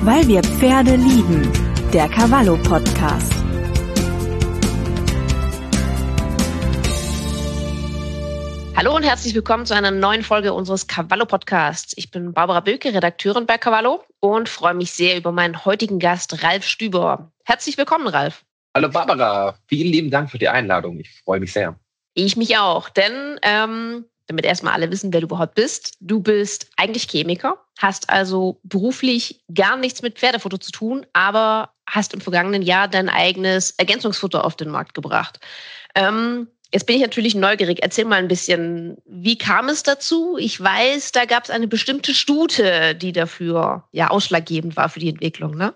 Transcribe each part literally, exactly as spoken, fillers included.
Weil wir Pferde lieben. Der Cavallo Podcast. Hallo und herzlich willkommen zu einer neuen Folge unseres Cavallo Podcasts. Ich bin Barbara Böke, Redakteurin bei Cavallo und freue mich sehr über meinen heutigen Gast Ralf Stüber. Herzlich willkommen, Ralf. Hallo Barbara, vielen lieben Dank für die Einladung. Ich freue mich sehr. Ich mich auch, denn ähm, damit erstmal alle wissen, wer du überhaupt bist. Du bist eigentlich Chemiker, hast also beruflich gar nichts mit Pferdefutter zu tun, aber hast im vergangenen Jahr dein eigenes Ergänzungsfutter auf den Markt gebracht. Ähm, jetzt bin ich natürlich neugierig. Erzähl mal ein bisschen, wie kam es dazu? Ich weiß, da gab es eine bestimmte Stute, die dafür ja ausschlaggebend war für die Entwicklung, ne?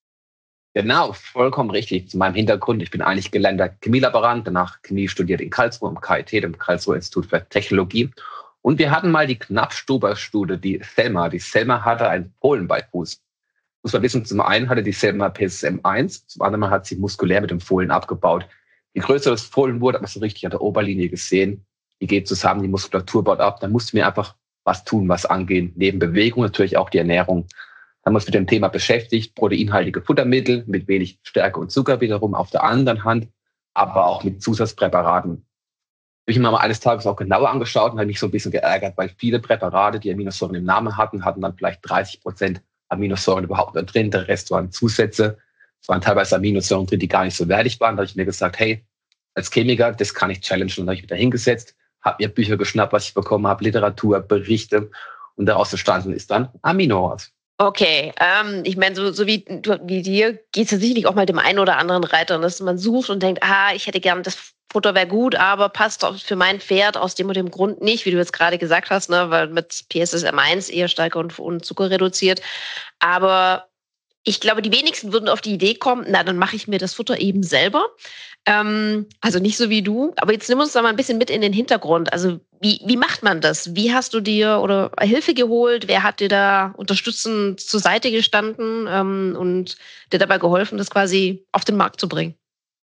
Genau, vollkommen richtig. Zu meinem Hintergrund, ich bin eigentlich gelernter Chemielaborant, danach Chemie studiert in Karlsruhe im K I T, dem Karlsruher Institut für Technologie. Und wir hatten mal die Knappstuber-Stute, die Selma. Die Selma hatte einen Fohlenbeifuß. Muss man wissen, zum einen hatte die Selma P S M eins, zum anderen hat sie muskulär mit dem Fohlen abgebaut. Je größer das Fohlen wurde, hat man so richtig an der Oberlinie gesehen. Die geht zusammen, die Muskulatur baut ab. Dann mussten wir einfach was tun, was angehen. Neben Bewegung natürlich auch die Ernährung. Haben wir uns mit dem Thema beschäftigt, proteinhaltige Futtermittel mit wenig Stärke und Zucker wiederum auf der anderen Hand, aber auch mit Zusatzpräparaten. Habe ich mir mal eines Tages auch genauer angeschaut und habe mich so ein bisschen geärgert, weil viele Präparate, die Aminosäuren im Namen hatten, hatten dann vielleicht dreißig Prozent Aminosäuren überhaupt da drin. Der Rest waren Zusätze. Es waren teilweise Aminosäuren drin, die gar nicht so wertig waren. Da habe ich mir gesagt, hey, als Chemiker, das kann ich challengen. Und da habe ich mich da hingesetzt, habe mir Bücher geschnappt, was ich bekommen habe, Literatur, Berichte. Und daraus entstanden ist dann Aminohorse. Okay, ähm, ich meine, so, so wie, wie dir geht es ja sicherlich auch mal dem einen oder anderen Reiter, dass man sucht und denkt, ah, ich hätte gern, das Futter wäre gut, aber passt für mein Pferd aus dem und dem Grund nicht, wie du jetzt gerade gesagt hast, ne, weil mit P S M eins eher Stärke und, und Zucker reduziert. Aber ich glaube, die wenigsten würden auf die Idee kommen, na, dann mache ich mir das Futter eben selber. Ähm, also nicht so wie du. Aber jetzt nimm uns da mal ein bisschen mit in den Hintergrund. Also wie, wie macht man das? Wie hast du dir oder Hilfe geholt? Wer hat dir da unterstützend zur Seite gestanden ähm, und dir dabei geholfen, das quasi auf den Markt zu bringen?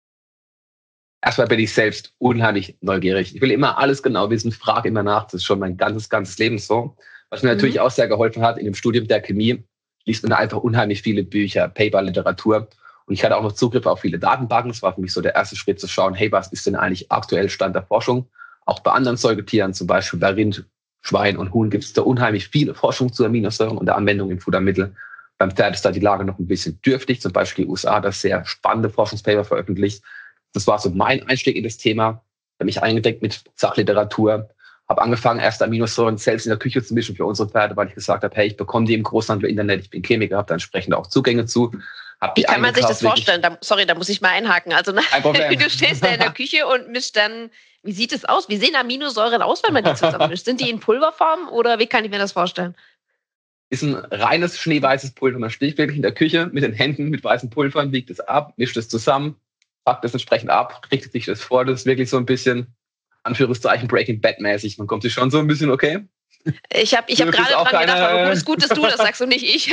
Erstmal bin ich selbst unheimlich neugierig. Ich will immer alles genau wissen, frage immer nach. Das ist schon mein ganzes, ganzes Leben so. Was mir mhm. natürlich auch sehr geholfen hat, in dem Studium der Chemie liest man da einfach unheimlich viele Bücher, Paper, Literatur. Und ich hatte auch noch Zugriff auf viele Datenbanken. Das war für mich so der erste Schritt zu schauen, hey, was ist denn eigentlich aktuell Stand der Forschung? Auch bei anderen Säugetieren, zum Beispiel bei Rind, Schwein und Huhn, gibt es da unheimlich viele Forschung zu Aminosäuren und der Anwendung in Futtermittel. Beim Pferd ist da die Lage noch ein bisschen dürftig. Zum Beispiel die U S A hat das sehr spannende Forschungspaper veröffentlicht. Das war so mein Einstieg in das Thema. Ich habe mich eingedeckt mit Sachliteratur. Habe angefangen, erst Aminosäuren selbst in der Küche zu mischen für unsere Pferde, weil ich gesagt habe, hey, ich bekomme die im Großhandel Internet, ich bin Chemiker, habe da entsprechend auch Zugänge zu. Wie kann man sich das vorstellen? Da, sorry, da muss ich mal einhaken. Also du stehst da in der Küche und mischst dann, wie sieht es aus? Wie sehen Aminosäuren aus, wenn man die zusammen mischt? Sind die in Pulverform oder wie kann ich mir das vorstellen? Ist ein reines schneeweißes Pulver. Man steht wirklich in der Küche mit den Händen, mit weißen Pulvern, wiegt es ab, mischt es zusammen, packt es entsprechend ab, richtet sich das vor. Das ist wirklich so ein bisschen Anführungszeichen Breaking Bad mäßig. Man kommt sich schon so ein bisschen, okay. Ich habe ich hab gerade dran keine... gedacht, aber gut, ist gut, dass du das sagst und nicht ich.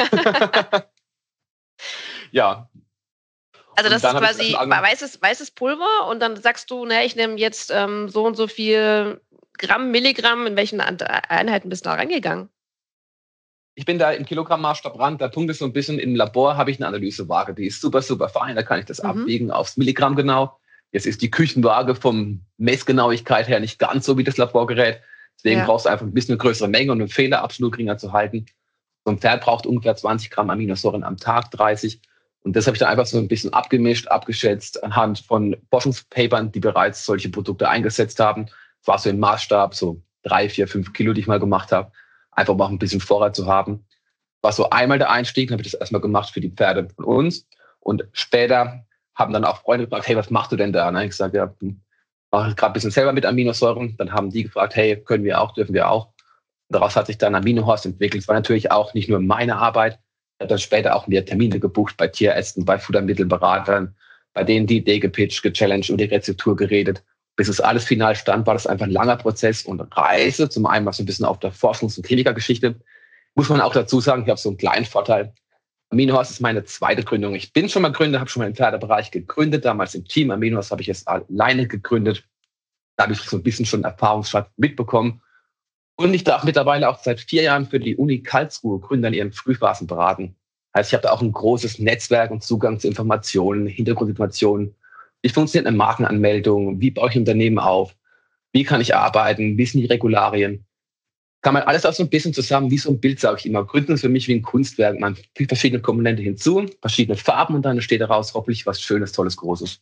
Ja. Also das ist quasi weißes, weißes Pulver und dann sagst du, na, ich nehme jetzt ähm, so und so viel Gramm, Milligramm, in welchen Einheiten bist du da reingegangen? Ich bin da im Kilogrammmaßstab ran, da tun wir so ein bisschen im Labor, habe ich eine Analysewaage, die ist super, super fein, da kann ich das mhm. abwiegen aufs Milligramm genau. Jetzt ist die Küchenwaage vom Messgenauigkeit her nicht ganz so wie das Laborgerät. Deswegen ja. brauchst du einfach ein bisschen eine größere Menge, um den Fehler absolut geringer zu halten. So ein Pferd braucht ungefähr zwanzig Gramm Aminosäuren am Tag, dreißig. Und das habe ich dann einfach so ein bisschen abgemischt, abgeschätzt anhand von Forschungspapern, die bereits solche Produkte eingesetzt haben. Das war so im Maßstab, so drei, vier, fünf Kilo, die ich mal gemacht habe. Einfach mal ein bisschen Vorrat zu haben. War so einmal der Einstieg, dann habe ich das erstmal gemacht für die Pferde von uns. Und später haben dann auch Freunde gefragt, hey, was machst du denn da? Und dann habe ich gesagt, ja, mache gerade ein bisschen selber mit Aminosäuren. Dann haben die gefragt, hey, können wir auch, dürfen wir auch. Und daraus hat sich dann Aminohorse entwickelt. Es war natürlich auch nicht nur meine Arbeit. Ich habe dann später auch mir Termine gebucht bei Tierärzten, bei Futtermittelberatern, bei denen die Idee gepitcht, gechallenged und die Rezeptur geredet. Bis es alles final stand, war das einfach ein langer Prozess und Reise. Zum einen war es ein bisschen auf der Forschungs- und Chemikergeschichte. Muss man auch dazu sagen, ich habe so einen kleinen Vorteil. Aminohorse ist meine zweite Gründung. Ich bin schon mal Gründer, habe schon mal im Pferdebereich gegründet, damals im Team. Aminohorse habe ich jetzt alleine gegründet. Da habe ich so ein bisschen schon Erfahrungsschatz mitbekommen. Und ich darf mittlerweile auch seit vier Jahren für die Uni Karlsruhe Gründer in ihren Frühphasen beraten. Heißt, ich habe da auch ein großes Netzwerk und Zugang zu Informationen, Hintergrundinformationen. Wie funktioniert eine Markenanmeldung? Wie baue ich ein Unternehmen auf? Wie kann ich arbeiten? Wie sind die Regularien? Kann man alles auch so ein bisschen zusammen, wie so ein Bild, sage ich immer. Gründen ist für mich wie ein Kunstwerk. Man fügt verschiedene Komponenten hinzu, verschiedene Farben und dann steht daraus hoffentlich was Schönes, Tolles, Großes.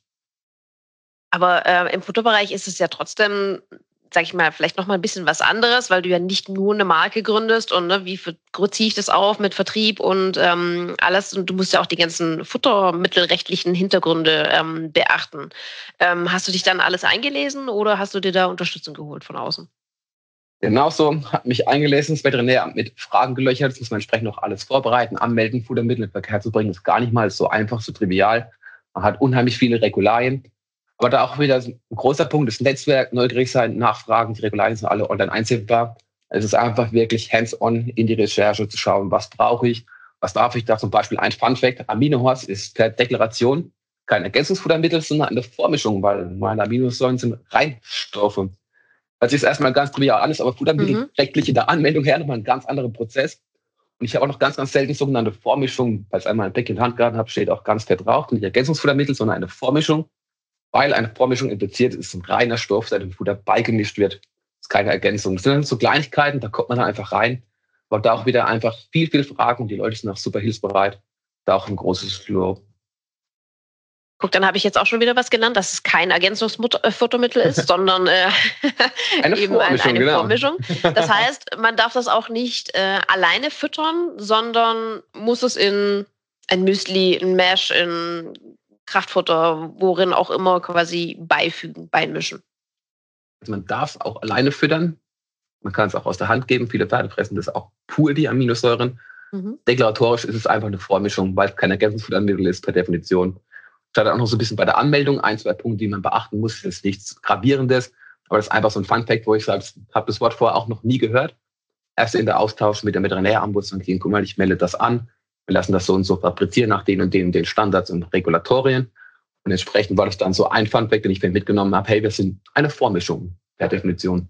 Aber äh, im Fotobereich ist es ja trotzdem, sag ich mal, vielleicht noch mal ein bisschen was anderes, weil du ja nicht nur eine Marke gründest und ne, wie ziehe ich das auf mit Vertrieb und ähm, alles. Und du musst ja auch die ganzen futtermittelrechtlichen Hintergründe ähm, beachten. Ähm, hast du dich dann alles eingelesen oder hast du dir da Unterstützung geholt von außen? Genauso, hat mich eingelesen, das Veterinäramt mit Fragen gelöchert. Das muss man entsprechend noch alles vorbereiten, anmelden, Futtermittel in Verkehr zu bringen. Das ist gar nicht mal so einfach, so trivial. Man hat unheimlich viele Regularien. Aber da auch wieder ein großer Punkt, das Netzwerk, neugierig sein, nachfragen, die Regularien sind alle online einsehbar. Es ist einfach wirklich hands-on in die Recherche zu schauen, was brauche ich, was darf ich da. Zum Beispiel ein Fun-Fact, Aminohorst ist per Deklaration kein Ergänzungsfuttermittel, sondern eine Vormischung, weil meine Aminosäuren sind Reinstoffe. Das ist erstmal ganz trivial alles, aber Futtermittel mhm. rechtlich in der Anmeldung her nochmal ein ganz anderer Prozess. Und ich habe auch noch ganz, ganz selten sogenannte Vormischung, weil ich einmal ein Pack in der Hand gehabt habe, steht auch ganz fett drauf, nicht Ergänzungsfuttermittel, sondern eine Vormischung. Weil eine Vormischung impliziert ist, ein reiner Stoff, der dem Futter beigemischt wird. Das ist keine Ergänzung. Das sind dann so Kleinigkeiten, da kommt man dann einfach rein. Aber da auch wieder einfach viel, viel Fragen. Die Leute sind auch super hilfsbereit. Da auch ein großes Lob. Guck, dann habe ich jetzt auch schon wieder was genannt, dass es kein Ergänzungsfuttermittel ist, sondern äh, eine eben Vormischung. eine Genau. Vormischung. Das heißt, man darf das auch nicht äh, alleine füttern, sondern muss es in ein Müsli, ein Mash, in Kraftfutter, worin auch immer quasi beifügen, beimischen. Also man darf auch alleine füttern. Man kann es auch aus der Hand geben. Viele Pferde fressen das auch pur, die Aminosäuren. Mhm. Deklaratorisch ist es einfach eine Vormischung, weil es kein Ergänzungsfuttermittel ist, per Definition. Ich hatte auch noch so ein bisschen bei der Anmeldung ein, zwei Punkte, die man beachten muss. Das ist nichts Gravierendes, aber das ist einfach so ein Fun-Fact, wo ich sage, ich habe das Wort vorher auch noch nie gehört. Erst in der Austausch mit der Veterinärambulanz und guck mal, ich melde das an. Wir lassen das so und so fabrizieren nach den und den und den Standards und Regulatorien. Und entsprechend war das dann so ein Funfact, den ich mitgenommen habe. Hey, wir sind eine Vormischung per Definition.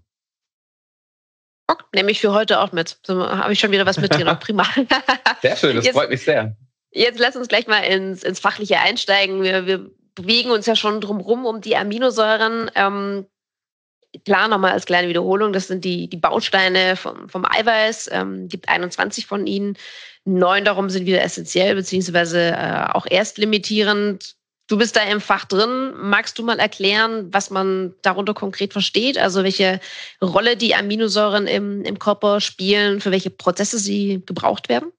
Okay, nehme ich für heute auch mit. So habe ich schon wieder was mitgenommen. Prima. Sehr schön, das jetzt, freut mich sehr. Jetzt lass uns gleich mal ins, ins Fachliche einsteigen. Wir, wir bewegen uns ja schon drumherum um die Aminosäuren. Ähm, klar, nochmal als kleine Wiederholung, das sind die, die Bausteine vom, vom Eiweiß. Ähm, gibt einundzwanzig von ihnen. Neun darum sind wieder essentiell, beziehungsweise äh, auch erstlimitierend. Du bist da im Fach drin. Magst du mal erklären, was man darunter konkret versteht? Also welche Rolle die Aminosäuren im, im Körper spielen, für welche Prozesse sie gebraucht werden?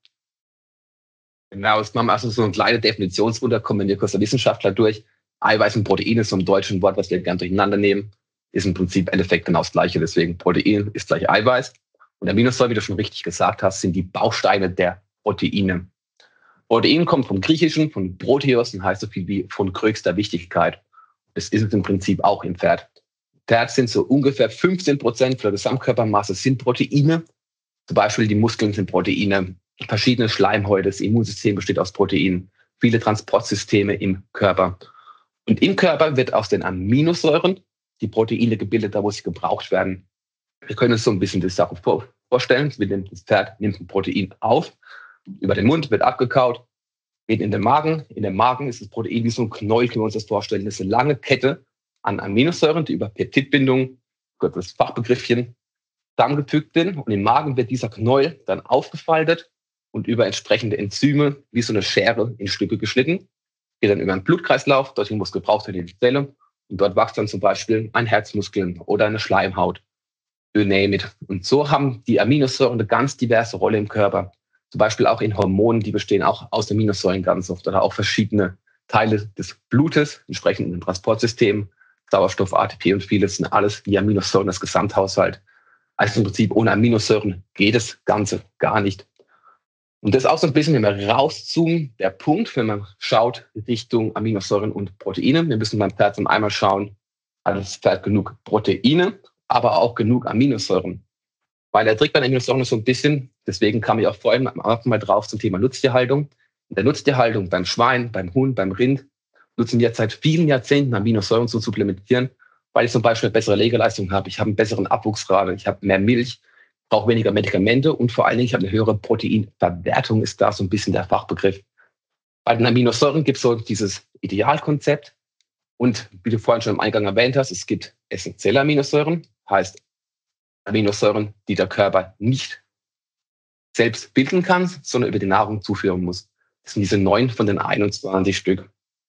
Genau, jetzt machen wir also so eine kleine Definitionsrunde, kommen wir kurz der Wissenschaftler durch. Eiweiß und Protein ist so ein deutschen Wort, was wir gerne durcheinander nehmen. Ist im Prinzip im Endeffekt genau das Gleiche. Deswegen Protein ist gleich Eiweiß. Und Aminosäuren, wie du schon richtig gesagt hast, sind die Bausteine der Proteine. Protein kommt vom Griechischen, von Proteos und heißt so viel wie von größter Wichtigkeit. Das ist es im Prinzip auch im Pferd. Pferd sind so ungefähr fünfzehn Prozent der Gesamtkörpermasse sind Proteine. Zum Beispiel die Muskeln sind Proteine, verschiedene Schleimhäute, das Immunsystem besteht aus Proteinen, viele Transportsysteme im Körper. Und im Körper wird aus den Aminosäuren die Proteine gebildet, da wo sie gebraucht werden. Wir können uns so ein bisschen das Sache vorstellen. Das Pferd nimmt ein Protein auf, über den Mund wird abgekaut, geht in den Magen. In dem Magen ist das Protein wie so ein Knäuel, können wir uns das vorstellen. Das ist eine lange Kette an Aminosäuren, die über Peptidbindung, das Fachbegriffchen, zusammengefügt sind. Und im Magen wird dieser Knäuel dann aufgefaltet und über entsprechende Enzyme wie so eine Schere in Stücke geschnitten. Geht dann über einen Blutkreislauf, dorthin, wo es gebraucht wird in die Zelle. Und dort wächst dann zum Beispiel ein Herzmuskel oder eine Schleimhaut. You name it. Und so haben die Aminosäuren eine ganz diverse Rolle im Körper. Zum Beispiel auch in Hormonen, die bestehen auch aus Aminosäuren ganz oft. Oder auch verschiedene Teile des Blutes, entsprechend im Transportsystem, Sauerstoff, A T P und vieles sind alles die Aminosäuren, das Gesamthaushalt. Also im Prinzip ohne Aminosäuren geht das Ganze gar nicht. Und das ist auch so ein bisschen, wenn wir rauszoomen, der Punkt, wenn man schaut Richtung Aminosäuren und Proteine. Wir müssen beim Pferd zum einmal schauen, hat das Pferd genug Proteine, aber auch genug Aminosäuren. Weil der Trick bei den Aminosäuren ist so ein bisschen, deswegen kam ich auch vorhin mal drauf zum Thema Nutztierhaltung. In der Nutztierhaltung beim Schwein, beim Huhn, beim Rind nutzen wir seit vielen Jahrzehnten Aminosäuren zu supplementieren, weil ich zum Beispiel eine bessere Legeleistung habe, ich habe einen besseren Abwuchsrate, ich habe mehr Milch, brauche weniger Medikamente und vor allen Dingen, ich habe eine höhere Proteinverwertung, ist da so ein bisschen der Fachbegriff. Bei den Aminosäuren gibt es so dieses Idealkonzept. Und wie du vorhin schon im Eingang erwähnt hast, es gibt essentielle Aminosäuren, heißt Aminosäuren, die der Körper nicht selbst bilden kann, sondern über die Nahrung zuführen muss. Das sind diese neun von den einundzwanzig Stück.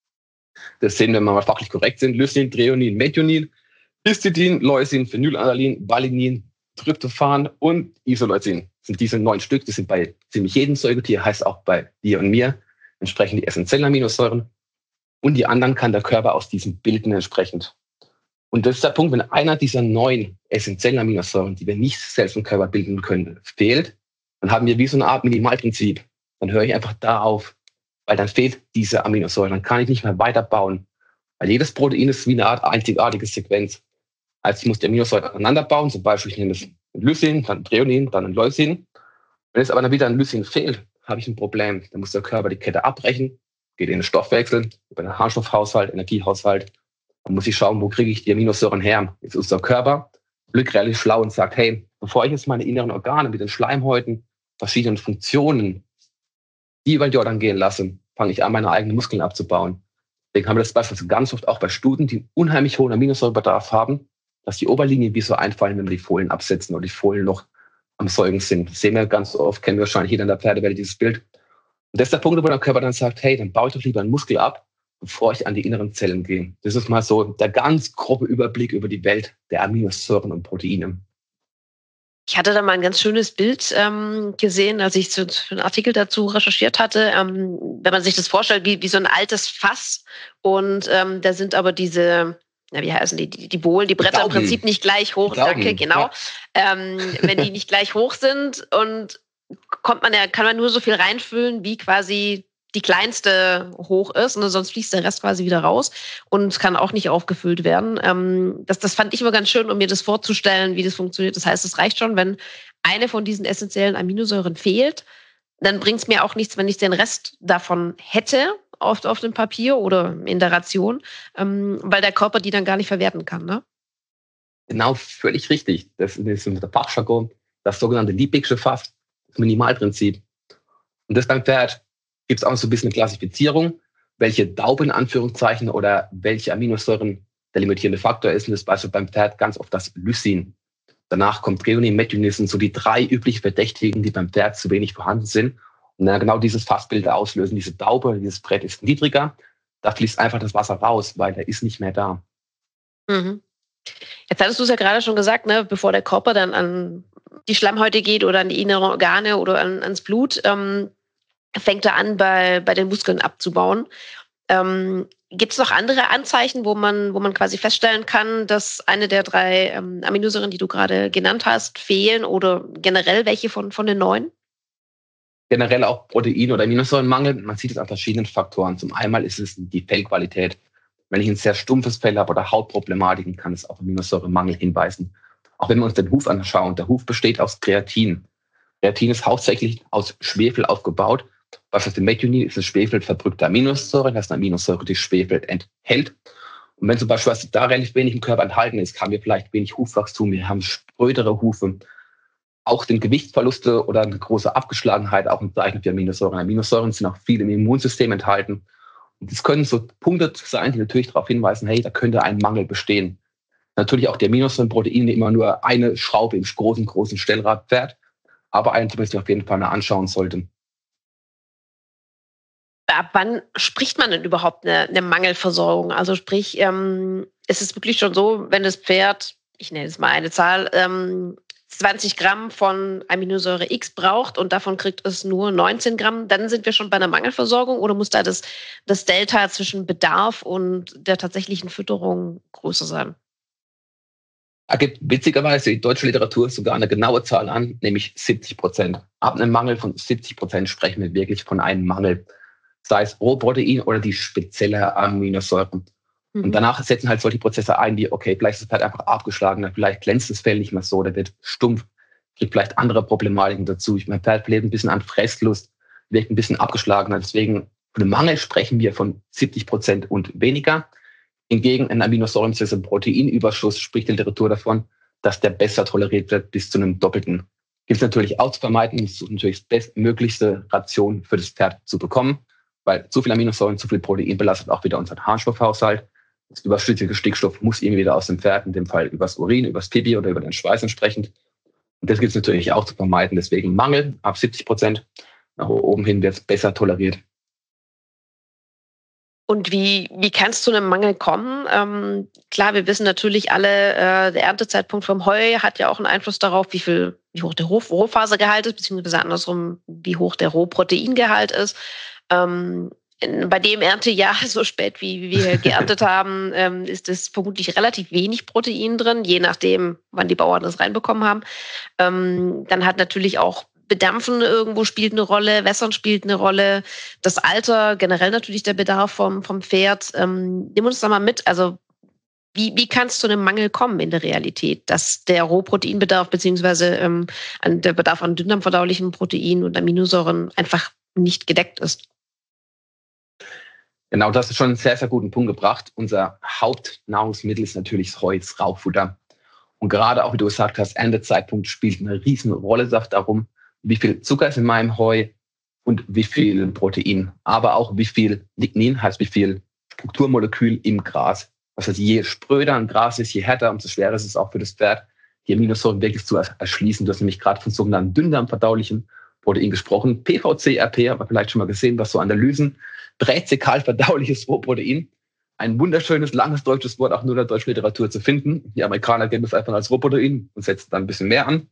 Das sind, wenn wir mal fachlich korrekt sind, Lysin, Threonin, Methionin, Histidin, Leucin, Phenylalanin, Valinin, Tryptophan und Isoleucin. Das sind diese neun Stück, die sind bei ziemlich jedem Säugetier, heißt auch bei dir und mir, entsprechend die essentiellen Aminosäuren. Und die anderen kann der Körper aus diesem bilden entsprechend. Und das ist der Punkt, wenn einer dieser neun essentiellen Aminosäuren, die wir nicht selbst im Körper bilden können, fehlt, dann haben wir wie so eine Art Minimalprinzip. Dann höre ich einfach da auf, weil dann fehlt diese Aminosäure. Dann kann ich nicht mehr weiterbauen. Weil jedes Protein ist wie eine Art einzigartige Sequenz. Also ich muss die Aminosäuren aneinander bauen. Zum Beispiel, ich nehme das Lysin, dann Threonin, dann ein Leucin. Wenn es aber dann wieder ein Lysin fehlt, habe ich ein Problem. Dann muss der Körper die Kette abbrechen, geht in den Stoffwechsel, über den Harnstoffhaushalt, Energiehaushalt. Dann muss ich schauen, wo kriege ich die Aminosäuren her. Jetzt ist unser Körper Glück relativ schlau und sagt, hey, bevor ich jetzt meine inneren Organe mit den Schleimhäuten, verschiedenen Funktionen, die über die Organe gehen lasse, fange ich an, meine eigenen Muskeln abzubauen. Deswegen haben wir das beispielsweise ganz oft auch bei Studenten, die einen unheimlich hohen Aminosäurebedarf haben, dass die Oberlinien wie so einfallen, wenn wir die Folien absetzen oder die Folien noch am Säugen sind. Das sehen wir ganz oft, kennen wir wahrscheinlich jeder in der Pferdewelt dieses Bild. Und das ist der Punkt, wo der Körper dann sagt, hey, dann baue ich doch lieber einen Muskel ab, bevor ich an die inneren Zellen gehe. Das ist mal so der ganz grobe Überblick über die Welt der Aminosäuren und Proteine. Ich hatte da mal ein ganz schönes Bild ähm, gesehen, als ich zu, für einen Artikel dazu recherchiert hatte. Ähm, wenn man sich das vorstellt, wie, wie so ein altes Fass und ähm, da sind aber diese, na, wie heißen die, die, die Bohlen, die Bretter im Prinzip nicht gleich hoch, danke, genau. Ja. Ähm, wenn die nicht gleich hoch sind und kommt man ja, kann man nur so viel reinfüllen, wie quasi die kleinste hoch ist, und sonst fließt der Rest quasi wieder raus und kann auch nicht aufgefüllt werden. Ähm, das, das fand ich immer ganz schön, um mir das vorzustellen, wie das funktioniert. Das heißt, es reicht schon, wenn eine von diesen essentiellen Aminosäuren fehlt, dann bringt es mir auch nichts, wenn ich den Rest davon hätte auf, auf dem Papier oder in der Ration, ähm, weil der Körper die dann gar nicht verwerten kann, ne? Genau, völlig richtig. Das ist mit der Fachjargon das sogenannte Lippigsche Fass, das Minimalprinzip. Und das beim Pferd gibt es auch so ein bisschen eine Klassifizierung, welche Daube in Anführungszeichen oder welche Aminosäuren der limitierende Faktor ist. Und das ist beispielsweise beim Pferd ganz oft das Lysin. Danach kommt Threonin, Methionin, sind so die drei üblich Verdächtigen, die beim Pferd zu wenig vorhanden sind. Und dann genau dieses Fassbild auslösen. Diese Daube, dieses Brett ist niedriger. Da fließt einfach das Wasser raus, weil der ist nicht mehr da. Mhm. Jetzt hattest du es ja gerade schon gesagt, ne, bevor der Körper dann an die Schleimhäute geht oder an die inneren Organe oder an, ans Blut, ähm, fängt er an, bei, bei den Muskeln abzubauen. Ähm, gibt es noch andere Anzeichen, wo man, wo man quasi feststellen kann, dass eine der drei ähm, Aminosäuren, die du gerade genannt hast, fehlen oder generell welche von, von den neun? Generell auch Protein- oder Aminosäurenmangel. Man sieht es an verschiedenen Faktoren. Zum einen ist es die Fellqualität. Wenn ich ein sehr stumpfes Fell habe oder Hautproblematiken, kann es auf Aminosäuremangel hinweisen. Auch wenn wir uns den Huf anschauen. Der Huf besteht aus Kreatin. Kreatin ist hauptsächlich aus Schwefel aufgebaut. Beispielsweise Methionin ist eine schwefelverdrückte Aminosäure, das ist eine Aminosäure, die Schwefel enthält. Und wenn zum Beispiel da relativ wenig im Körper enthalten ist, haben wir vielleicht wenig Hufwachstum, wir haben sprödere Hufe. Auch den Gewichtsverluste oder eine große Abgeschlagenheit, auch ein Zeichen für Aminosäuren. Aminosäuren sind auch viel im Immunsystem enthalten. Und das können so Punkte sein, die natürlich darauf hinweisen, hey, da könnte ein Mangel bestehen. Natürlich auch die Aminosäuren, Proteine immer nur eine Schraube im großen, großen Stellrad fährt, aber eine, die man sich auf jeden Fall mal anschauen sollte. Ab wann spricht man denn überhaupt eine, eine Mangelversorgung? Also sprich, ähm, ist es wirklich schon so, wenn das Pferd, ich nenne es mal eine Zahl, ähm, zwanzig Gramm von Aminosäure X braucht und davon kriegt es nur neunzehn Gramm, dann sind wir schon bei einer Mangelversorgung, oder muss da das, das Delta zwischen Bedarf und der tatsächlichen Fütterung größer sein? Da gibt witzigerweise die deutsche Literatur sogar eine genaue Zahl an, nämlich siebzig Prozent. Ab einem Mangel von siebzig Prozent sprechen wir wirklich von einem Mangel. Sei es Rohprotein oder die spezielle Aminosäuren. Mhm. Und danach setzen halt solche Prozesse ein, wie, okay, vielleicht ist das Pferd einfach abgeschlagen, vielleicht glänzt das Fell nicht mehr so, der wird stumpf, kriegt vielleicht andere Problematiken dazu. Mein Pferd lebt ein bisschen an Fresslust, wirkt ein bisschen abgeschlagener. Deswegen, von einem Mangel sprechen wir von siebzig Prozent und weniger. Hingegen ein Aminosäuren- bzw. Proteinüberschuss spricht die Literatur davon, dass der besser toleriert wird bis zu einem doppelten. Gibt es natürlich auch zu vermeiden, es ist natürlich das bestmöglichste Ration für das Pferd zu bekommen, weil zu viel Aminosäuren, zu viel Protein belastet auch wieder unseren Harnstoffhaushalt. Das überschüssige Stickstoff muss irgendwie wieder aus dem Pferd, in dem Fall übers Urin, übers Pipi oder über den Schweiß entsprechend. Und das gibt es natürlich auch zu vermeiden. Deswegen Mangel ab siebzig Prozent. Nach oben hin wird es besser toleriert. Und wie, wie kann es zu einem Mangel kommen? Ähm, klar, wir wissen natürlich alle, äh, der Erntezeitpunkt vom Heu hat ja auch einen Einfluss darauf, wie viel, wie hoch der Roh, Rohfasegehalt ist, beziehungsweise andersrum, wie hoch der Rohproteingehalt ist. Ähm, in, bei dem Erntejahr, so spät wie, wie wir geerntet haben, ähm, ist es vermutlich relativ wenig Protein drin, je nachdem, wann die Bauern das reinbekommen haben. Ähm, dann hat natürlich auch Bedampfen irgendwo spielt eine Rolle, Wässern spielt eine Rolle, das Alter, generell natürlich der Bedarf vom, vom Pferd. Ähm, nimm uns da mal mit, also wie, wie kann es zu einem Mangel kommen in der Realität, dass der Rohproteinbedarf beziehungsweise ähm, an der Bedarf an dünndarmverdaulichen Proteinen und Aminosäuren einfach nicht gedeckt ist? Genau, das ist schon einen sehr, sehr guten Punkt gebracht. Unser Hauptnahrungsmittel ist natürlich das Heu, das Raufutter. Und gerade auch, wie du gesagt hast, Erntezeitpunkt spielt eine riesen Rolle darum, wie viel Zucker ist in meinem Heu und wie viel Protein, aber auch wie viel Lignin, heißt wie viel Strukturmolekül im Gras. Das heißt, je spröder ein Gras ist, je härter, umso schwerer ist es auch für das Pferd, die Aminosäuren wirklich zu erschließen. Du hast nämlich gerade von sogenannten dünndarmverdaulichen Protein gesprochen. P V C R P, aber vielleicht schon mal gesehen, was so Analysen, präzekal-verdauliches Rohprotein. Ein wunderschönes, langes deutsches Wort, auch nur in der deutschen Literatur zu finden. Die Amerikaner geben es einfach als Rohprotein und setzen dann ein bisschen mehr an.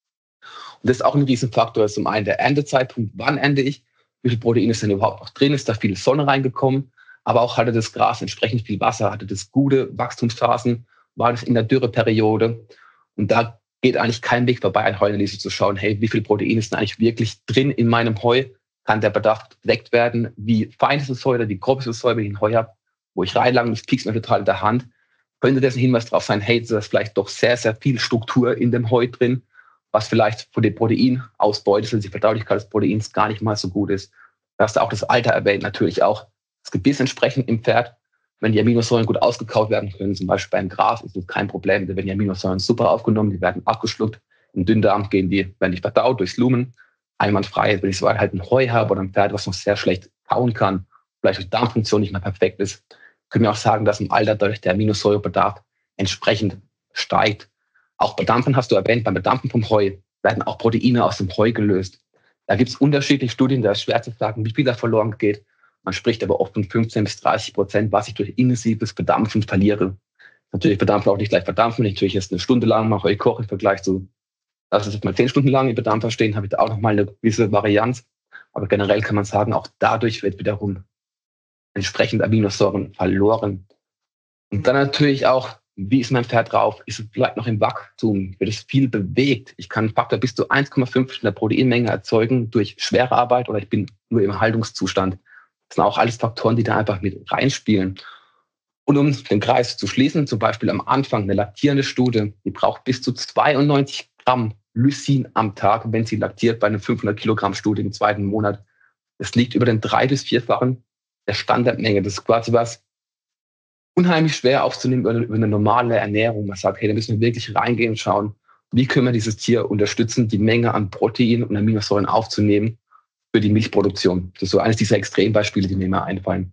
Und das ist auch ein Riesenfaktor. Das ist zum einen der Erntezeitpunkt. Wann ernte ich? Wie viel Protein ist denn überhaupt noch drin? Ist da viel Sonne reingekommen? Aber auch hatte das Gras entsprechend viel Wasser? Hatte das gute Wachstumsphasen? War das in der Dürreperiode? Und da geht eigentlich kein Weg vorbei, an Heuanalyse zu schauen, hey, wie viel Protein ist denn eigentlich wirklich drin in meinem Heu? Kann der Bedarf gedeckt werden? Wie fein ist das Heu oder wie grob ist das Heu, wenn ich ein Heu habe, wo ich reinlange, das piekst mir total in der Hand? Könnte das ein Hinweis darauf sein, hey, da ist vielleicht doch sehr, sehr viel Struktur in dem Heu drin, was vielleicht von den Proteinausbeute, also die Verdaulichkeit des Proteins gar nicht mal so gut ist. Da hast du auch das Alter erwähnt, natürlich auch das Gebiss entsprechend im Pferd. Wenn die Aminosäuren gut ausgekaut werden können, zum Beispiel beim Gras, ist das kein Problem. Da werden die Aminosäuren super aufgenommen, die werden abgeschluckt. Im Dünndarm gehen die, werden die verdaut durchs Lumen. Einwandfrei, wenn ich so halt ein Heu habe oder ein Pferd, was noch sehr schlecht kauen kann, vielleicht die Darmfunktion nicht mehr perfekt ist, können wir auch sagen, dass im Alter dadurch der Aminosäurebedarf entsprechend steigt. Auch Bedampfen hast du erwähnt, beim Bedampfen vom Heu werden auch Proteine aus dem Heu gelöst. Da gibt es unterschiedliche Studien, da ist schwer zu sagen, wie viel da verloren geht. Man spricht aber oft von fünfzehn bis dreißig Prozent, was ich durch intensives Bedampfen verliere. Natürlich Bedampfen auch nicht gleich verdampfen. Wenn ich natürlich jetzt eine Stunde lang mal Heu koche im Vergleich zu, lass es jetzt mal zehn Stunden lang im Bedampfer stehen, habe ich da auch nochmal eine gewisse Varianz. Aber generell kann man sagen, auch dadurch wird wiederum entsprechend Aminosäuren verloren. Und dann natürlich auch, wie ist mein Pferd drauf? Ist es vielleicht noch im Wachstum? Wird es viel bewegt? Ich kann einen Faktor bis zu eins Komma fünf in der Proteinmenge erzeugen durch schwere Arbeit oder ich bin nur im Haltungszustand. Das sind auch alles Faktoren, die da einfach mit reinspielen. Und um den Kreis zu schließen, zum Beispiel am Anfang eine laktierende Stute, die braucht bis zu zweiundneunzig Gramm Lysin am Tag, wenn sie laktiert bei einer fünfhundert Kilogramm Stute im zweiten Monat. Das liegt über den drei- bis vierfachen der Standardmenge. Das ist quasi was unheimlich schwer aufzunehmen über eine, über eine normale Ernährung. Man sagt, hey, da müssen wir wirklich reingehen und schauen, wie können wir dieses Tier unterstützen, die Menge an Protein und Aminosäuren aufzunehmen für die Milchproduktion. Das ist so eines dieser Extrembeispiele, die mir immer einfallen.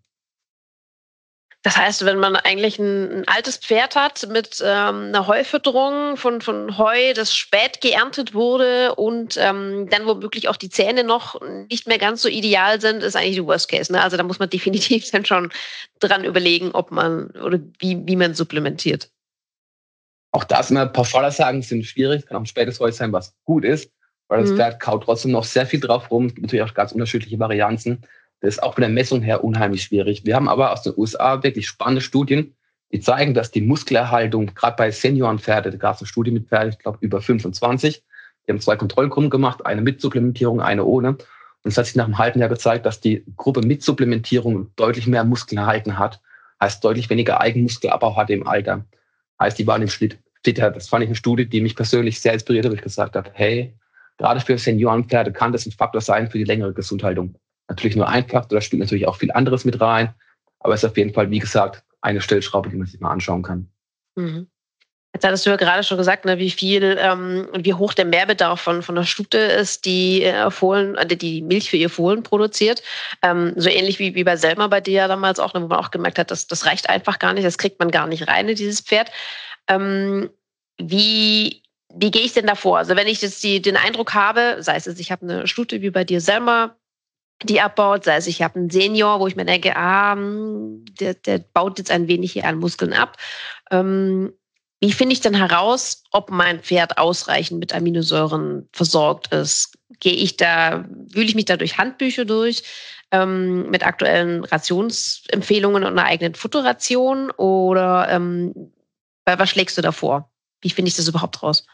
Das heißt, wenn man eigentlich ein, ein altes Pferd hat mit ähm, einer Heufütterung von, von Heu, das spät geerntet wurde und ähm, dann womöglich auch die Zähne noch nicht mehr ganz so ideal sind, ist eigentlich die Worst Case. Ne? Also da muss man definitiv dann schon dran überlegen, ob man oder wie, wie man supplementiert. Auch das immer pauschal sagen, sind schwierig. Es kann auch ein spätes Heu sein, was gut ist, weil das mhm. Pferd kaut trotzdem noch sehr viel drauf rum. Es gibt natürlich auch ganz unterschiedliche Varianten. Das ist auch von der Messung her unheimlich schwierig. Wir haben aber aus den U S A wirklich spannende Studien, die zeigen, dass die Muskelerhaltung, gerade bei Seniorenpferden, da gab es eine Studie mit Pferden, ich glaube über fünfundzwanzig, die haben zwei Kontrollgruppen gemacht, eine mit Supplementierung, eine ohne. Und es hat sich nach einem halben Jahr gezeigt, dass die Gruppe mit Supplementierung deutlich mehr Muskeln erhalten hat, heißt deutlich weniger Eigenmuskelabbau hatte im Alter. Heißt, die waren im Schnitt fitter. Das fand ich eine Studie, die mich persönlich sehr inspiriert hat, weil ich gesagt habe, hey, gerade für Seniorenpferde kann das ein Faktor sein für die längere Gesundhaltung. Natürlich nur ein Faktor, da spielt natürlich auch viel anderes mit rein. Aber es ist auf jeden Fall, wie gesagt, eine Stellschraube, die man sich mal anschauen kann. Mhm. Jetzt hattest du ja gerade schon gesagt, ne, wie viel ähm, und wie hoch der Mehrbedarf von, von der Stute ist, die äh, Fohlen, äh, die Milch für ihr Fohlen produziert. Ähm, so ähnlich wie, wie bei Selma bei dir ja damals auch, ne, wo man auch gemerkt hat, das, das reicht einfach gar nicht, das kriegt man gar nicht rein in dieses Pferd. Ähm, wie, wie gehe ich denn davor? Also wenn ich jetzt die, den Eindruck habe, sei es, ich habe eine Stute wie bei dir Selma, die abbaut, sei es, ich habe einen Senior, wo ich mir denke, ah, der, der baut jetzt ein wenig hier an Muskeln ab. Ähm, Wie finde ich denn heraus, ob mein Pferd ausreichend mit Aminosäuren versorgt ist? Gehe ich da, wühle ich mich da durch Handbücher durch, ähm, mit aktuellen Rationsempfehlungen und einer eigenen Futterration? Oder ähm, was schlägst du da vor? Wie finde ich das überhaupt raus?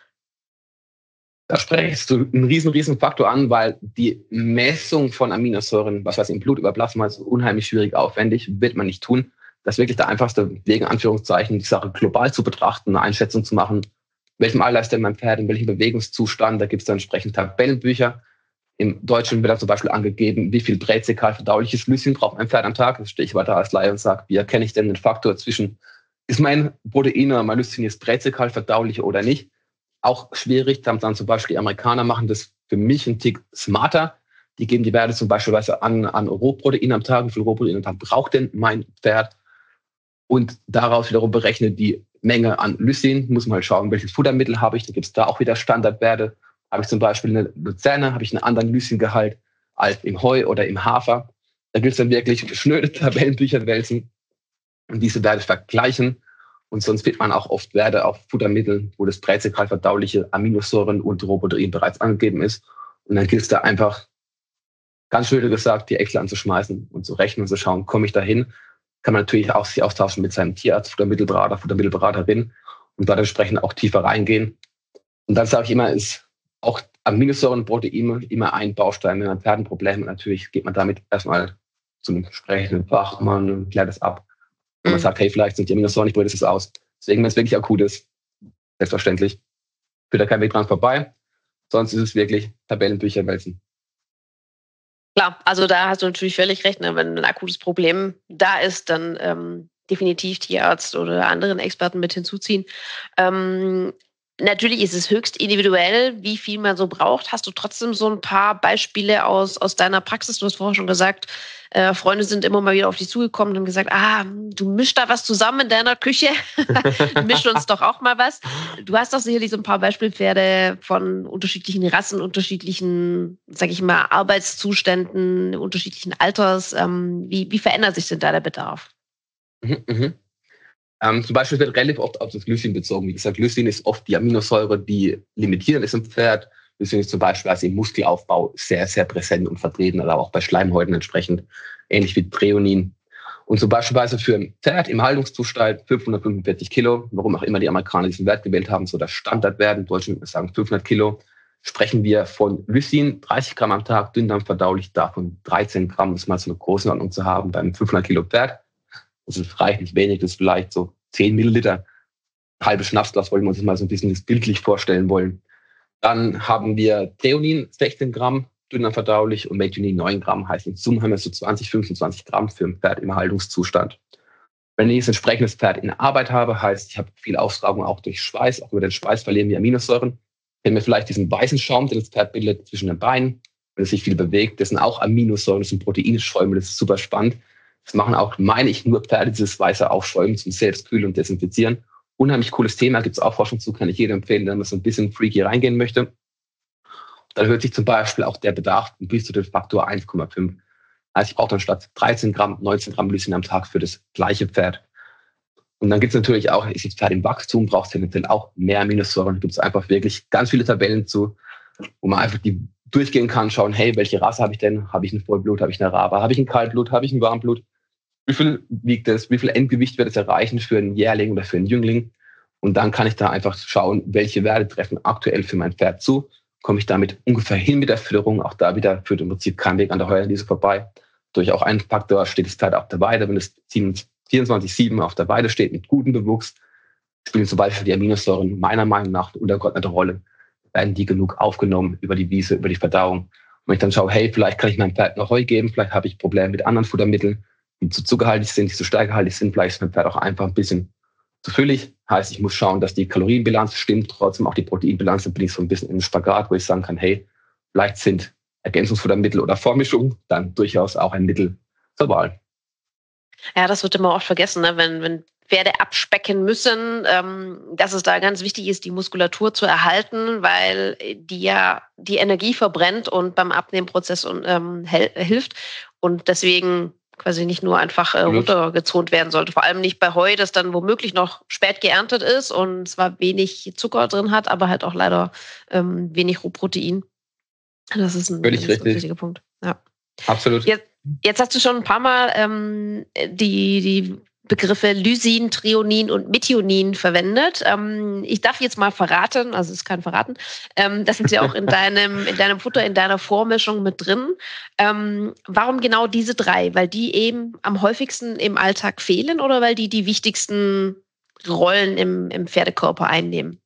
Da sprichst du einen riesen, riesen Faktor an, weil die Messung von Aminosäuren, was weiß ich, im Blut über Plasma ist unheimlich schwierig, aufwendig, wird man nicht tun. Das ist wirklich der einfachste Weg, in Anführungszeichen, die Sache global zu betrachten, eine Einschätzung zu machen, in welchem Alter ist denn mein Pferd, in welchem Bewegungszustand. Da gibt es dann entsprechend Tabellenbücher. Im Deutschen wird da zum Beispiel angegeben, wie viel präzekal verdauliches Lysin braucht mein Pferd am Tag. Das stehe ich weiter als Laie und sage, wie erkenne ich denn den Faktor zwischen, ist mein Protein oder mein Lysin jetzt präzekal verdaulich oder nicht? Auch schwierig, dann, dann zum Beispiel die Amerikaner machen das für mich einen Tick smarter. Die geben die Werte zum Beispiel an, an Rohprotein am Tag. Wie viel Rohprotein am Tag braucht denn mein Pferd? Und daraus wiederum berechnet die Menge an Lysin. Muss man halt schauen, welches Futtermittel habe ich. Da gibt es da auch wieder Standardwerte. Habe ich zum Beispiel eine Luzerne, habe ich einen anderen Lysingehalt als im Heu oder im Hafer. Da gilt es dann wirklich schnöde Tabellenbücher wälzen und diese Werte vergleichen. Und sonst findet man auch oft Werte auf Futtermitteln, wo das präzekal verdauliche Aminosäuren und Rohprotein bereits angegeben ist. Und dann gilt es da einfach, ganz schnöde gesagt, die Excel anzuschmeißen und zu rechnen und zu schauen, komme ich da hin? Kann man natürlich auch sich austauschen mit seinem Tierarzt, Futtermittelberater, Futtermittelberaterin und dort entsprechend auch tiefer reingehen. Und dann sage ich immer, ist auch Aminosäuren und Proteine immer ein Baustein. Wenn man Pferd ein Problem hat, natürlich geht man damit erstmal zum entsprechenden Fachmann und klärt das ab. Wenn man sagt, hey, vielleicht sind die Aminosäuren, ich probiere das aus. Deswegen, wenn es wirklich akut ist, selbstverständlich, führt da kein Weg dran vorbei. Sonst ist es wirklich Tabellenbücher wälzen. Klar, also da hast du natürlich völlig recht. Ne? Wenn ein akutes Problem da ist, dann ähm, definitiv Tierarzt oder anderen Experten mit hinzuziehen. Ähm, natürlich ist es höchst individuell, wie viel man so braucht. Hast du trotzdem so ein paar Beispiele aus, aus deiner Praxis? Du hast vorher schon gesagt, äh, Freunde sind immer mal wieder auf dich zugekommen und haben gesagt, ah, du mischst da was zusammen in deiner Küche. Misch uns doch auch mal was. Du hast doch sicherlich so ein paar Beispielpferde von unterschiedlichen Rassen, unterschiedlichen, sag ich mal, Arbeitszuständen, unterschiedlichen Alters. Ähm, wie, wie verändert sich denn da der Bedarf? Mhm, mhm. Ähm, zum Beispiel wird relativ oft auf das Lysin bezogen. Wie gesagt, Lysin ist oft die Aminosäure, die limitierend ist im Pferd. Lysin ist zum Beispiel also im Muskelaufbau sehr, sehr präsent und vertreten, oder auch bei Schleimhäuten entsprechend, ähnlich wie Threonin. Und zum Beispiel für ein Pferd im Haltungszustand fünfhundertfünfundvierzig Kilo, warum auch immer die Amerikaner diesen Wert gewählt haben, so der Standardwert, in Deutschland sagen fünfhundert Kilo, sprechen wir von Lysin, dreißig Gramm am Tag, dünndarmverdaulich, davon dreizehn Gramm, das mal so eine Größenordnung zu haben, beim fünfhundert Kilo Pferd. Das ist reichlich wenig, das ist vielleicht so zehn Milliliter, halbe Schnapsglas, wollen wir uns mal so ein bisschen das bildlich vorstellen wollen. Dann haben wir Threonin, sechzehn Gramm, dünndarmverdaulich, und Methionin, neun Gramm, heißt in Summe haben wir so zwanzig, fünfundzwanzig Gramm für ein Pferd im Haltungszustand. Wenn ich jetzt ein entsprechendes Pferd in der Arbeit habe, heißt, ich habe viel Austragung auch durch Schweiß, auch über den Schweiß verlieren wir Aminosäuren. Kennen wir vielleicht diesen weißen Schaum, den das Pferd bildet zwischen den Beinen, wenn es sich viel bewegt. Das sind auch Aminosäuren, das sind Proteinschäume, das ist super spannend. Das machen auch, meine ich, nur Pferde, dieses weiße Aufschäumen zum Selbstkühlen und Desinfizieren. Unheimlich cooles Thema, gibt es auch Forschung zu, kann ich jedem empfehlen, wenn man so ein bisschen freaky reingehen möchte. Dann erhöht sich zum Beispiel auch der Bedarf bis zu dem Faktor eins Komma fünf. Also ich brauche dann statt dreizehn Gramm, neunzehn Gramm Lysin am Tag für das gleiche Pferd. Und dann gibt es natürlich auch, ist das Pferd im Wachstum, braucht tendenziell auch mehr Aminosäuren. Da gibt es einfach wirklich ganz viele Tabellen zu, wo man einfach die durchgehen kann, schauen, hey, welche Rasse habe ich denn? Habe ich ein Vollblut, habe ich eine Rabe, habe ich ein Kaltblut, habe ich ein Warmblut? Wie viel wiegt das? Wie viel Endgewicht wird es erreichen für einen Jährling oder für einen Jüngling? Und dann kann ich da einfach schauen, welche Werte treffen aktuell für mein Pferd zu. Komme ich damit ungefähr hin mit der Fütterung? Auch da wieder führt im Prinzip kein Weg an der Heuerliese vorbei. Durch auch einen Faktor steht das Pferd auf der Weide. Wenn es vierundzwanzig sieben auf der Weide steht mit gutem Bewuchs, spielen zum Beispiel die Aminosäuren meiner Meinung nach eine untergeordnete Rolle. Werden die genug aufgenommen über die Wiese, über die Verdauung? Und wenn ich dann schaue, hey, vielleicht kann ich meinem Pferd noch Heu geben, vielleicht habe ich Probleme mit anderen Futtermitteln, die zu zuckerhaltig sind, die zu stärkehaltig sind, vielleicht ist mein Pferd auch einfach ein bisschen zu füllig. Heißt, ich muss schauen, dass die Kalorienbilanz stimmt, trotzdem auch die Proteinbilanz. Dann bin ich so ein bisschen im Spagat, wo ich sagen kann, hey, vielleicht sind Ergänzungsfuttermittel oder Vormischung dann durchaus auch ein Mittel zur Wahl. Ja, das wird immer oft vergessen, ne? wenn, wenn Pferde abspecken müssen, ähm, dass es da ganz wichtig ist, die Muskulatur zu erhalten, weil die ja die Energie verbrennt und beim Abnehmprozess und, ähm, hel- hilft. Und deswegen quasi nicht nur einfach äh, runtergezont werden sollte. Vor allem nicht bei Heu, das dann womöglich noch spät geerntet ist und zwar wenig Zucker drin hat, aber halt auch leider ähm, wenig Rohprotein. Das ist ein Völlig ganz, richtig. ganz wichtiger Punkt. Ja. Absolut. Jetzt, jetzt hast du schon ein paar Mal ähm, die, die Begriffe Lysin, Threonin und Methionin verwendet. Ähm, ich darf jetzt mal verraten, also es kann verraten, ähm, das ist ja auch in deinem, in deinem Futter, in deiner Vormischung mit drin. Ähm, warum genau diese drei? Weil die eben am häufigsten im Alltag fehlen oder weil die die wichtigsten Rollen im, im Pferdekörper einnehmen?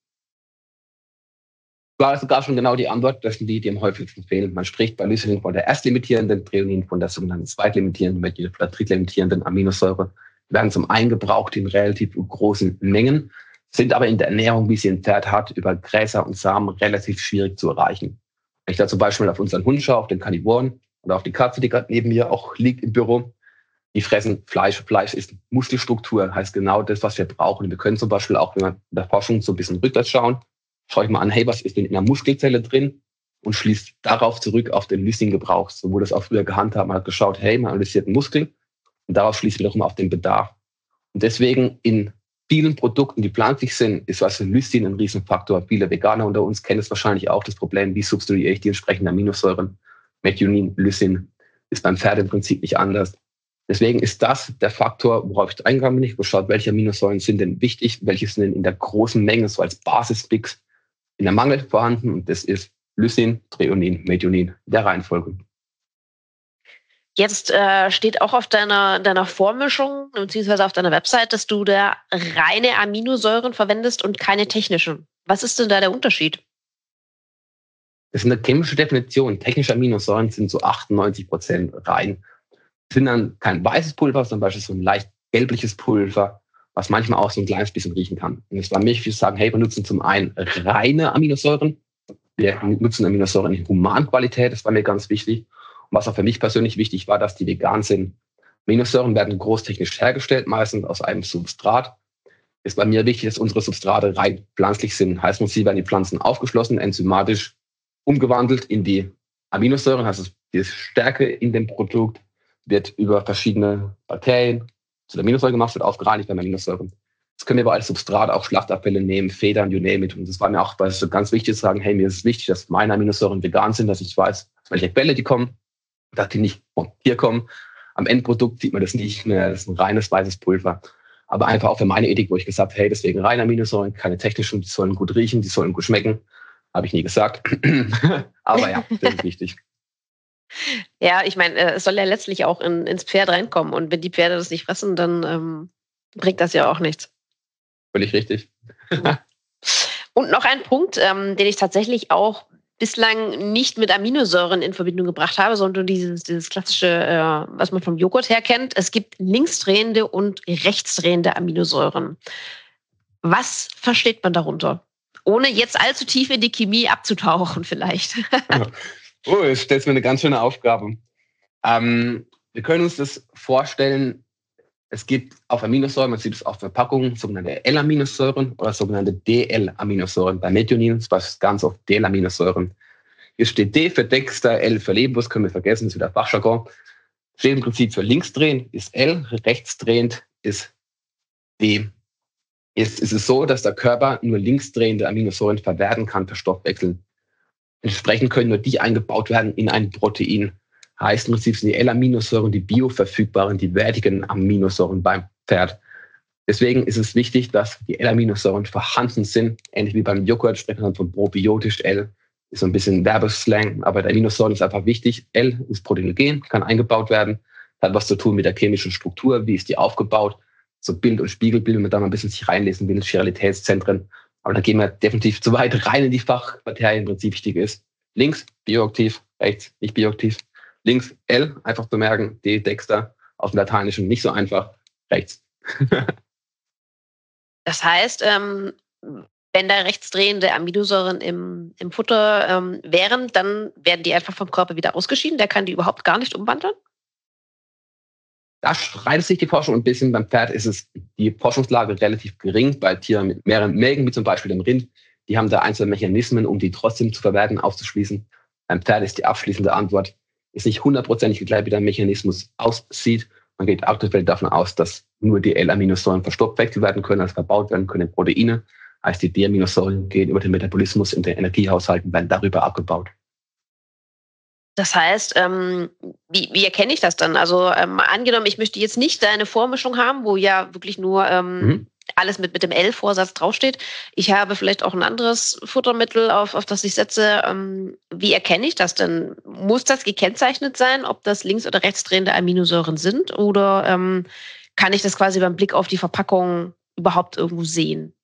War sogar schon genau die Antwort, das sind die, die am häufigsten fehlen. Man spricht bei Lysin von der erstlimitierenden, Threonin von der sogenannten zweitlimitierenden, Methionin von der drittlimitierenden Aminosäure. Die werden zum einen gebraucht in relativ großen Mengen, sind aber in der Ernährung, wie sie ein Pferd hat, über Gräser und Samen relativ schwierig zu erreichen. Wenn ich da zum Beispiel auf unseren Hund schaue, auf den Carnivoren oder auf die Katze, die gerade neben mir auch liegt im Büro, die fressen Fleisch. Fleisch ist Muskelstruktur, heißt genau das, was wir brauchen. Wir können zum Beispiel auch, wenn wir in der Forschung so ein bisschen rückwärts schauen, schaue ich mal an, hey, was ist denn in der Muskelzelle drin? Und schließt darauf zurück auf den Lysin-Gebrauch. So wurde das auch früher gehandhabt. Man hat geschaut, hey, man analysiert einen Muskel und darauf schließt wiederum auf den Bedarf. Und deswegen in vielen Produkten, die pflanzlich sind, ist was für Lysin ein Riesenfaktor. Viele Veganer unter uns kennen es wahrscheinlich auch, das Problem, wie substituiere ich die entsprechenden Aminosäuren. Methionin, Lysin ist beim Pferd im Prinzip nicht anders. Deswegen ist das der Faktor, worauf ich eingegangen bin. Ich habe geschaut, welche Aminosäuren sind denn wichtig, welche sind denn in der großen Menge, so als Basismix in der Mangel vorhanden. Und das ist Lysin, Threonin, Methionin, der Reihenfolge. Jetzt äh, steht auch auf deiner, deiner Vormischung, beziehungsweise auf deiner Website, dass du da reine Aminosäuren verwendest und keine technischen. Was ist denn da der Unterschied? Das ist eine chemische Definition. Technische Aminosäuren sind so achtundneunzig Prozent rein. Das sind dann kein weißes Pulver, sondern beispielsweise so ein leicht gelbliches Pulver, was manchmal auch so ein kleines bisschen riechen kann. Und es war mir wichtig zu sagen, hey, wir nutzen zum einen reine Aminosäuren. Wir nutzen Aminosäuren in Humanqualität, das war mir ganz wichtig. Und was auch für mich persönlich wichtig war, dass die vegan sind. Aminosäuren werden großtechnisch hergestellt, meistens aus einem Substrat. Ist bei mir wichtig, dass unsere Substrate rein pflanzlich sind. Heißt, sie werden die Pflanzen aufgeschlossen, enzymatisch umgewandelt in die Aminosäuren. Heißt, die Stärke in dem Produkt wird über verschiedene Bakterien zu der Aminosäure gemacht, wird aufgereinigt bei Aminosäuren. Das können wir aber als Substrat auch Schlachtabfälle nehmen, Federn, you name it. Und das war mir auch so ganz wichtig zu sagen, hey, mir ist es wichtig, dass meine Aminosäuren vegan sind, dass ich weiß, aus welcher Quelle die kommen, dass die nicht vom Tier kommen. Am Endprodukt sieht man das nicht mehr, das ist ein reines weißes Pulver. Aber einfach auch für meine Ethik, wo ich gesagt habe, hey, deswegen reine Aminosäuren, keine technischen, die sollen gut riechen, die sollen gut schmecken. Habe ich nie gesagt. Aber ja, das ist wichtig. Ja, ich meine, es soll ja letztlich auch in, ins Pferd reinkommen. Und wenn die Pferde das nicht fressen, dann ähm, bringt das ja auch nichts. Völlig richtig. Und noch ein Punkt, ähm, den ich tatsächlich auch bislang nicht mit Aminosäuren in Verbindung gebracht habe, sondern dieses, dieses klassische, äh, was man vom Joghurt her kennt. Es gibt linksdrehende und rechtsdrehende Aminosäuren. Was versteht man darunter? Ohne jetzt allzu tief in die Chemie abzutauchen vielleicht. Oh, jetzt stellst du mir eine ganz schöne Aufgabe. Ähm, wir können uns das vorstellen, es gibt auf Aminosäuren, man sieht es auf Verpackungen, sogenannte L-Aminosäuren oder sogenannte D L-Aminosäuren. Bei Methionin ist es ganz oft D L-Aminosäuren. Hier steht D für Dexter, L für Lebus, können wir vergessen, ist wieder Fachjargon. Steht im Prinzip für linksdrehend ist L, rechtsdrehend ist D. Jetzt ist es so, dass der Körper nur linksdrehende Aminosäuren verwerten kann per Stoffwechsel. Entsprechend können nur die eingebaut werden in ein Protein. Heißt im Prinzip sind die L-Aminosäuren die bioverfügbaren, die wertigen Aminosäuren beim Pferd. Deswegen ist es wichtig, dass die L-Aminosäuren vorhanden sind. Ähnlich wie beim Joghurt sprechen wir von probiotisch. L ist so ein bisschen Werbeslang, aber der Aminosäuren ist einfach wichtig. L ist proteinogen, kann eingebaut werden, hat was zu tun mit der chemischen Struktur, wie ist die aufgebaut. So Bild- und Spiegelbild, wenn man da mal ein bisschen sich reinlesen will, Chiralitätszentren. Aber da gehen wir definitiv zu weit rein in die Fachmaterie. Im Prinzip wichtig ist, links bioaktiv, rechts nicht bioaktiv. Links L, einfach zu merken, D, Dexter, aus dem Lateinischen nicht so einfach, rechts. Das heißt, ähm, wenn da rechtsdrehende Aminosäuren im, im Futter ähm, wären, dann werden die einfach vom Körper wieder ausgeschieden. Der kann die überhaupt gar nicht umwandeln? Da streitet sich die Forschung ein bisschen. Beim Pferd ist es die Forschungslage relativ gering. Bei Tieren mit mehreren Mägen, wie zum Beispiel dem Rind, die haben da einzelne Mechanismen, um die trotzdem zu verwerten, aufzuschließen. Beim Pferd ist die abschließende Antwort, ist nicht hundertprozentig gleich, wie der Mechanismus aussieht. Man geht aktuell davon aus, dass nur die L-Aminosäuren verstoffwechselt werden können, also verbaut werden können in Proteine. Heißt, die D-Aminosäuren gehen über den Metabolismus in den Energiehaushalten, werden darüber abgebaut. Das heißt, ähm, wie, wie erkenne ich das dann? Also ähm, angenommen, ich möchte jetzt nicht deine Vormischung haben, wo ja wirklich nur ähm, mhm. alles mit, mit dem L-Vorsatz draufsteht. Ich habe vielleicht auch ein anderes Futtermittel, auf, auf das ich setze. Ähm, wie erkenne ich das denn? Muss das gekennzeichnet sein, ob das links- oder rechtsdrehende Aminosäuren sind? Oder ähm, kann ich das quasi beim Blick auf die Verpackung überhaupt irgendwo sehen?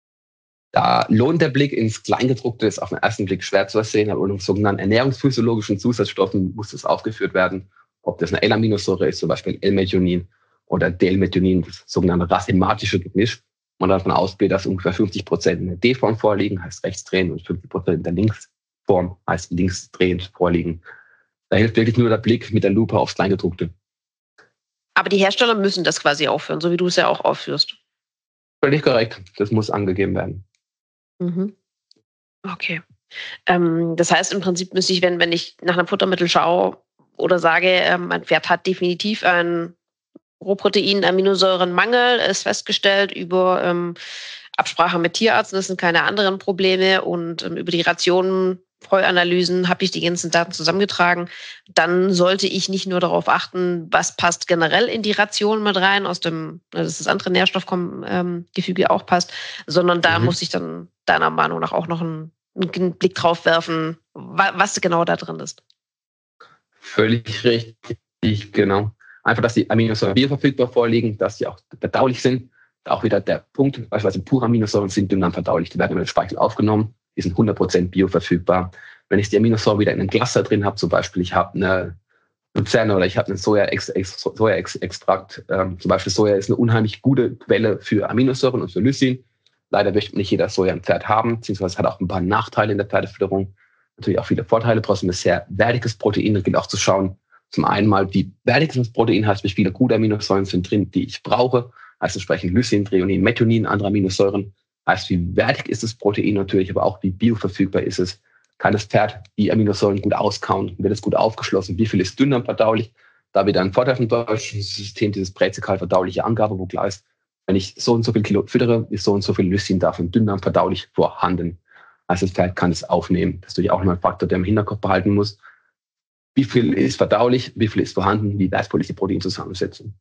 Da lohnt der Blick ins Kleingedruckte, ist auf den ersten Blick schwer zu ersehen, aber unter sogenannten ernährungsphysiologischen Zusatzstoffen muss das aufgeführt werden. Ob das eine L-Aminosäure ist, zum Beispiel L-Methionin oder D-L-Methionin, das sogenannte racematische Gemisch. Man davon ausgeht, dass ungefähr fünfzig Prozent in der D-Form vorliegen, heißt rechtsdrehend, und fünfzig Prozent in der Linksform, heißt linksdrehend vorliegen. Da hilft wirklich nur der Blick mit der Lupe aufs Kleingedruckte. Aber die Hersteller müssen das quasi aufführen, so wie du es ja auch aufführst. Völlig korrekt, das muss angegeben werden. Mhm. Okay. Ähm, das heißt, im Prinzip müsste ich, wenn, wenn ich nach einem Futtermittel schaue oder sage, ähm, mein Pferd hat definitiv einen Rohprotein-Aminosäurenmangel, ist festgestellt über ähm, Absprache mit Tierärzten, das sind keine anderen Probleme, und ähm, über die Rationen, Vollanalysen habe ich die ganzen Daten zusammengetragen. Dann sollte ich nicht nur darauf achten, was passt generell in die Ration mit rein, aus dem, dass das andere Nährstoffgefüge ähm, auch passt, sondern da mhm. muss ich dann deiner Meinung nach auch noch einen, einen Blick drauf werfen, was genau da drin ist. Völlig richtig, genau. Einfach, dass die Aminosäuren bioverfügbar vorliegen, dass sie auch verdaulich sind. Auch wieder der Punkt, beispielsweise pure Aminosäuren sind dünn verdaulich, die werden über den Speichel aufgenommen, die sind hundert Prozent bioverfügbar. Wenn ich die Aminosäuren wieder in einem Cluster drin habe, zum Beispiel ich habe eine Luzerne oder ich habe einen Soja-Extrakt, ähm, zum Beispiel Soja ist eine unheimlich gute Quelle für Aminosäuren und für Lysin. Leider möchte nicht jeder Soja im Pferd haben, beziehungsweise hat auch ein paar Nachteile in der Pferdefütterung. Natürlich auch viele Vorteile, trotzdem ein sehr wertiges Protein. Da gilt auch zu schauen, zum einen mal, wie wertig das Protein heißt, wie viele gute Aminosäuren sind drin, die ich brauche. Heißt entsprechend Lysin, Threonin, Methionin, andere Aminosäuren. Heißt, wie wertig ist das Protein natürlich, aber auch wie bioverfügbar ist es. Kann das Pferd die Aminosäuren gut auskauen? Wird es gut aufgeschlossen? Wie viel ist dünner verdaulich? Da wieder ein Vorteil vom deutschen System, dieses präzikal-verdauliche Angabe, wo klar ist, wenn ich so und so viel Kilo füttere, ist so und so viel Lysin davon Dünndarm verdaulich vorhanden. Also das Pferd kann es aufnehmen. Das ist natürlich auch noch ein Faktor, der im Hinterkopf behalten muss. Wie viel ist verdaulich? Wie viel ist vorhanden? Wie wertvoll ist die Proteinzusammensetzung?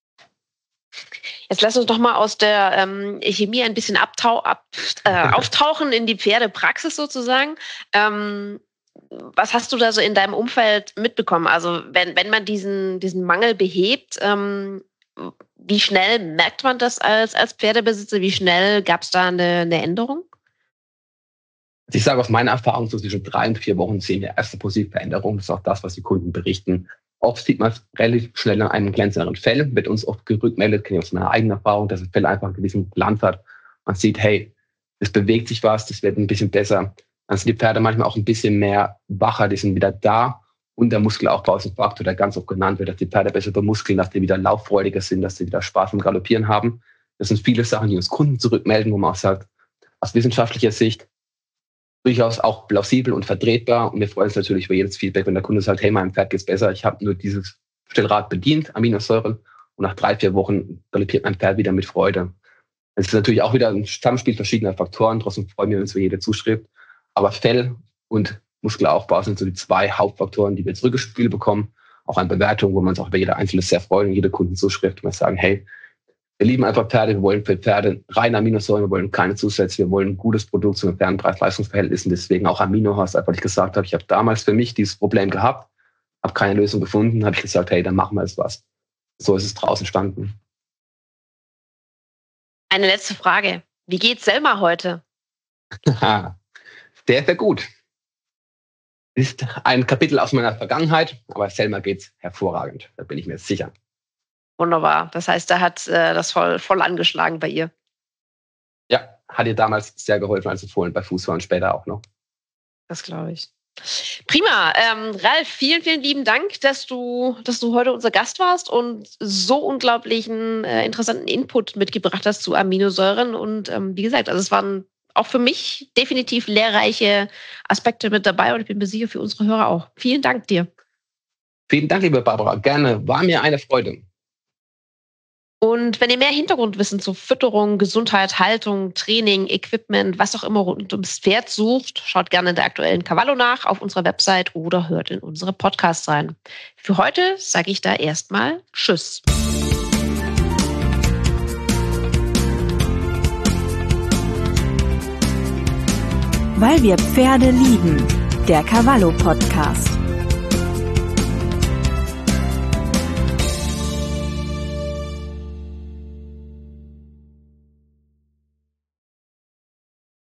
Jetzt lass uns doch mal aus der ähm, Chemie ein bisschen abtau- ab, äh, auftauchen in die Pferdepraxis sozusagen. Ähm, was hast du da so in deinem Umfeld mitbekommen? Also wenn, wenn man diesen, diesen Mangel behebt, ähm, wie schnell merkt man das als, als Pferdebesitzer? Wie schnell gab es da eine, eine Änderung? Ich sage aus meiner Erfahrung, so zwischen drei und vier Wochen sehen wir erste positive Veränderungen. Das ist auch das, was die Kunden berichten. Oft sieht man es relativ schnell an einem glänzenderen Fell. Wird uns oft gerückmeldet, kenne ich aus meiner eigenen Erfahrung, dass das Fell einfach einen gewissen Glanz hat. Man sieht, hey, es bewegt sich was, das wird ein bisschen besser. Dann sind die Pferde manchmal auch ein bisschen mehr wacher, die sind wieder da. Und der Muskelaufbau ist ein Faktor, der ganz oft genannt wird, dass die Pferde besser bemuskeln, dass die wieder lauffreudiger sind, dass sie wieder Spaß beim Galoppieren haben. Das sind viele Sachen, die uns Kunden zurückmelden, wo man auch sagt, aus wissenschaftlicher Sicht durchaus auch plausibel und vertretbar. Und wir freuen uns natürlich über jedes Feedback, wenn der Kunde sagt, hey, meinem Pferd geht's besser, ich habe nur dieses Stellrad bedient, Aminosäuren, und nach drei, vier Wochen galoppiert mein Pferd wieder mit Freude. Es ist natürlich auch wieder ein Zusammenspiel verschiedener Faktoren, trotzdem freuen wir uns, wenn jeder zuschreibt. Aber Fell und Muskelaufbau sind so die zwei Hauptfaktoren, die wir zurückgespielt bekommen. Auch an Bewertungen, wo man uns auch über jeder Einzelne sehr freut und jeder Kunden zuschreibt, und wir sagen, hey, wir lieben einfach Pferde, wir wollen für Pferde reine Aminosäuren, wir wollen keine Zusätze, wir wollen ein gutes Produkt zu einem fairen Preis-Leistungs-Verhältnis, deswegen auch Aminohas, einfach weil ich gesagt habe, ich habe damals für mich dieses Problem gehabt, habe keine Lösung gefunden, habe ich gesagt, hey, dann machen wir jetzt was. So ist es draußen entstanden. Eine letzte Frage. Wie geht's Selma heute? Sehr, sehr gut. Ist ein Kapitel aus meiner Vergangenheit, aber Selma geht's hervorragend, da bin ich mir jetzt sicher. Wunderbar. Das heißt, da hat äh, das voll, voll angeschlagen bei ihr. Ja, hat dir damals sehr geholfen als Fohlen bei Fußball und später auch noch. Das glaube ich. Prima. Ähm, Ralf, vielen, vielen lieben Dank, dass du, dass du heute unser Gast warst und so unglaublichen äh, interessanten Input mitgebracht hast zu Aminosäuren. Und ähm, wie gesagt, also es waren auch für mich definitiv lehrreiche Aspekte mit dabei und ich bin mir sicher für unsere Hörer auch. Vielen Dank dir. Vielen Dank, liebe Barbara. Gerne. War mir eine Freude. Und wenn ihr mehr Hintergrundwissen zu Fütterung, Gesundheit, Haltung, Training, Equipment, was auch immer rund ums Pferd sucht, schaut gerne in der aktuellen Cavallo nach auf unserer Website oder hört in unsere Podcasts rein. Für heute sage ich da erstmal Tschüss. Weil wir Pferde lieben. Der Cavallo Podcast.